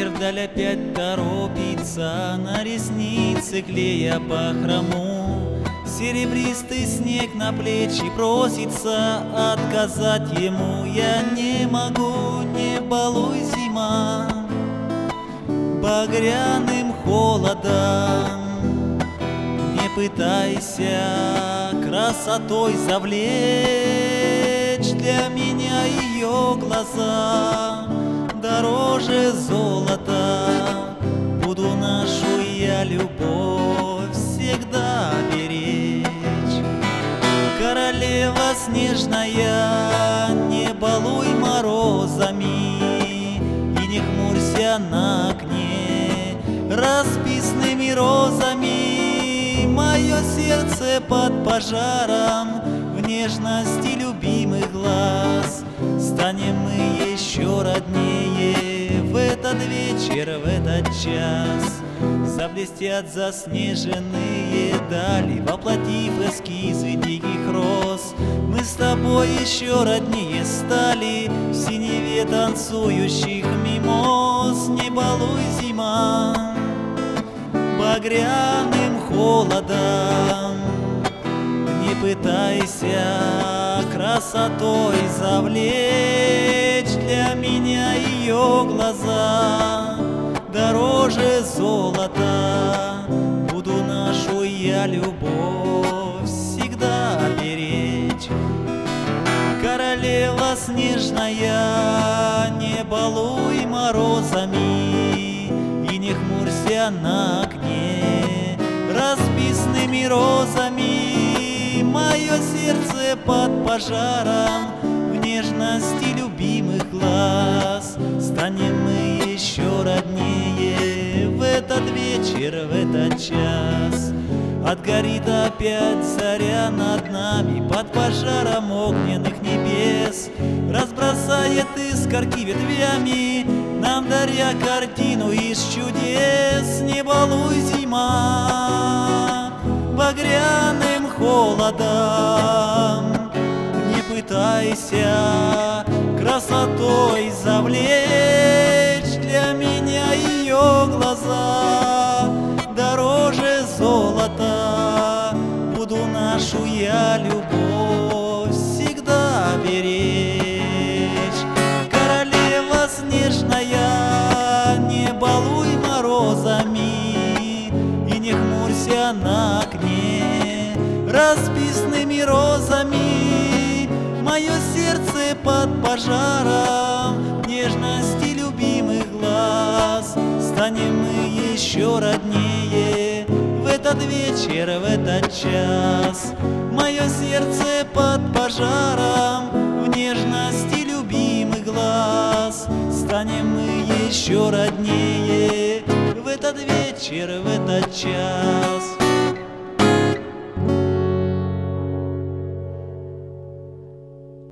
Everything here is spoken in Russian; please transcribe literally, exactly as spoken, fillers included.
Ветер вдаль опять торопится, на ресницы клея бахрому. Серебристый снег на плечи просится, отказать ему я не могу. Не балуй, зима, багряным холодом, не пытайся красотой завлечь. Для меня ее глаза дороже золота. Буду нашу я любовь всегда беречь. Королева снежная, не балуй морозами и не хмурься на окне расписными розами. Мое сердце под пожаром в нежности любимых глаз. Станем мы еще роднее в этот вечер, в этот час. Заблестят заснеженные дали, воплотив эскизы диких роз. Мы с тобой еще роднее стали в синеве танцующих мимоз. Не балуй, зима, багряным холодом, не пытайся красотой завлечь. Для меня ее глаза дороже золота. Буду нашу я любовь всегда беречь. Королева снежная, не балуй морозами и не хмурься на окне расписными розами. Мое сердце под пожаром в нежности любимых глаз. Станем мы еще роднее в этот вечер, в этот час. Отгорит опять заря над нами под пожаром огненных небес. Разбросает искорки ветвями, нам даря картину из чудес. Не балуй, зима, багряным холодом, не пытайся красотой завлечь. Для меня ее глаза дороже золота. Буду нашу я любовь всегда беречь. Королева снежная, не балуй морозами и не хмурься на окне расписными розами. Мое сердце под пожаром нежности любимых глаз. Станем мы еще роднее в этот вечер, в этот час. Мое сердце под пожаром в нежности любимых глаз. Станем мы еще роднее в этот вечер, в этот час.